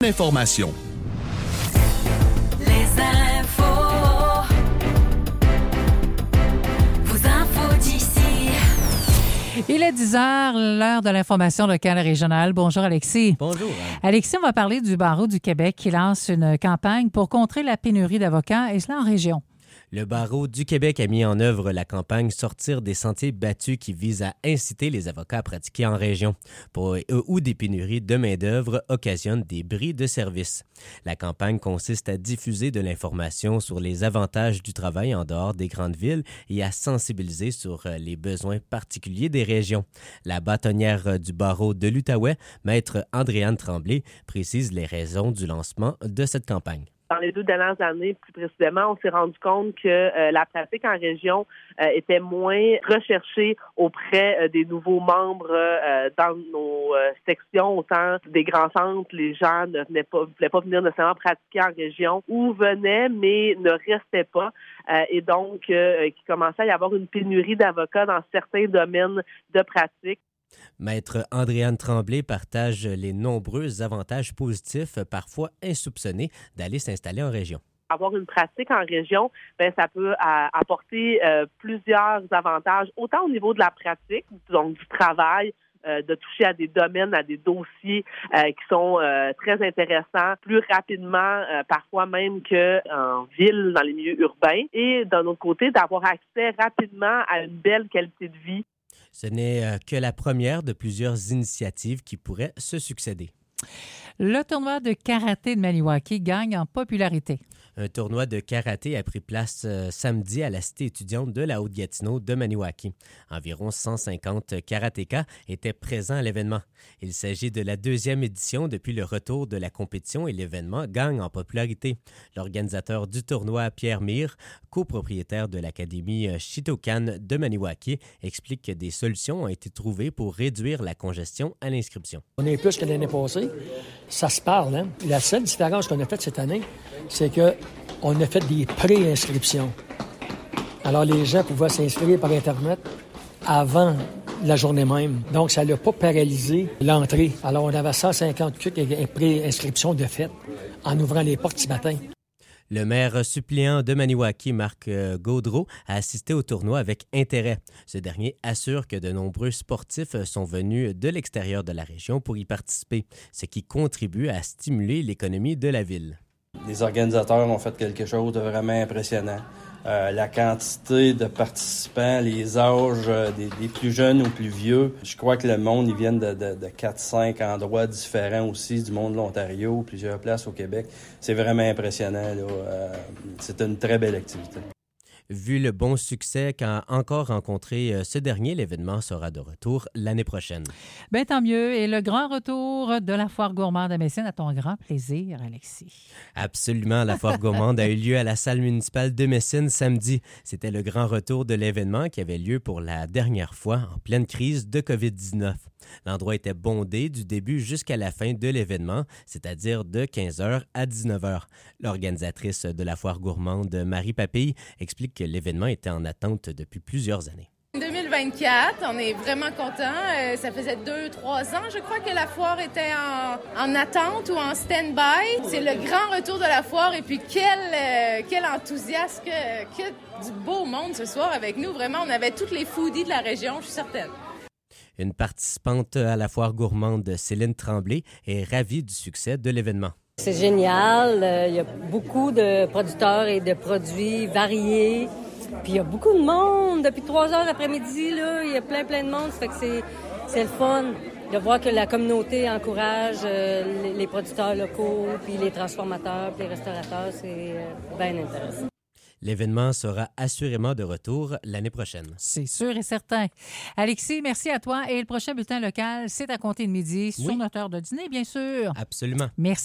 Information. Les infos. Vos infos d'ici. Il est 10 heures, l'heure de l'information locale et régionale. Bonjour Alexis. Bonjour. Alexis, on va parler du Barreau du Québec qui lance une campagne pour contrer la pénurie d'avocats, et cela en région. Le Barreau du Québec a mis en œuvre la campagne Sortir des sentiers battus qui vise à inciter les avocats à pratiquer en région où des pénuries de main-d'œuvre occasionnent des bris de service. La campagne consiste à diffuser de l'information sur les avantages du travail en dehors des grandes villes et à sensibiliser sur les besoins particuliers des régions. La bâtonnière du Barreau de l'Outaouais, maître Andréane Tremblay, précise les raisons du lancement de cette campagne. Dans les 2 dernières années, plus précisément, on s'est rendu compte que la pratique en région était moins recherchée auprès des nouveaux membres dans nos sections. Autant des grands centres, les gens ne voulaient pas venir nécessairement pratiquer en région ou venaient, mais ne restaient pas. Et donc, il commençait à y avoir une pénurie d'avocats dans certains domaines de pratique. Maître Andréane Tremblay partage les nombreux avantages positifs, parfois insoupçonnés, d'aller s'installer en région. Avoir une pratique en région, ça peut apporter plusieurs avantages, autant au niveau de la pratique, donc du travail, de toucher à des domaines, à des dossiers qui sont très intéressants, plus rapidement, parfois même qu'en ville, dans les milieux urbains. Et d'un autre côté, d'avoir accès rapidement à une belle qualité de vie. Ce n'est que la première de plusieurs initiatives qui pourraient se succéder. Le tournoi de karaté de Maniwaki gagne en popularité. Un tournoi de karaté a pris place samedi à la cité étudiante de la Haute-Gatineau de Maniwaki. Environ 150 karatékas étaient présents à l'événement. Il s'agit de la 2e édition depuis le retour de la compétition et l'événement gagne en popularité. L'organisateur du tournoi, Pierre Mire, copropriétaire de l'Académie Shitokan de Maniwaki, explique que des solutions ont été trouvées pour réduire la congestion à l'inscription. On est plus que l'année passée. Ça se parle, hein? La seule différence qu'on a faite cette année, c'est qu'on a fait des pré-inscriptions. Alors, les gens pouvaient s'inscrire par Internet avant la journée même. Donc, ça n'a pas paralysé l'entrée. Alors, on avait 150 pré-inscriptions de fait en ouvrant les portes ce matin. Le maire suppléant de Maniwaki, Marc Gaudreau, a assisté au tournoi avec intérêt. Ce dernier assure que de nombreux sportifs sont venus de l'extérieur de la région pour y participer, ce qui contribue à stimuler l'économie de la ville. Les organisateurs ont fait quelque chose de vraiment impressionnant. La quantité de participants, les âges des plus jeunes aux plus vieux. Je crois que le monde, ils viennent de 4-5 endroits différents aussi, du monde de l'Ontario, plusieurs places au Québec. C'est vraiment impressionnant, là. C'est une très belle activité. Vu le bon succès qu'a encore rencontré ce dernier, l'événement sera de retour l'année prochaine. Bien, tant mieux. Et le grand retour de la foire gourmande à Messine, à ton grand plaisir, Alexis. Absolument. La foire gourmande a eu lieu à la salle municipale de Messine samedi. C'était le grand retour de l'événement qui avait lieu pour la dernière fois en pleine crise de COVID-19. L'endroit était bondé du début jusqu'à la fin de l'événement, c'est-à-dire de 15h à 19h. L'organisatrice de la foire gourmande, Marie Papille, explique que l'événement était en attente depuis plusieurs années. 2024, on est vraiment contents. Ça faisait 2-3 ans, je crois, que la foire était en attente ou en stand-by. C'est le grand retour de la foire et puis quel enthousiasme, que du beau monde ce soir avec nous. Vraiment, on avait tous les foodies de la région, je suis certaine. Une participante à la foire gourmande, Céline Tremblay, est ravie du succès de l'événement. C'est génial. Il y a beaucoup de producteurs et de produits variés. Puis il y a beaucoup de monde. Depuis 3 heures l'après-midi, là, il y a plein de monde. Ça fait que c'est le fun de voir que la communauté encourage les producteurs locaux, puis les transformateurs, puis les restaurateurs. C'est bien intéressant. L'événement sera assurément de retour l'année prochaine. C'est sûr et certain. Alexis, merci à toi. Et le prochain bulletin local, c'est à compter de midi sur notre heure de dîner, bien sûr. Absolument. Merci.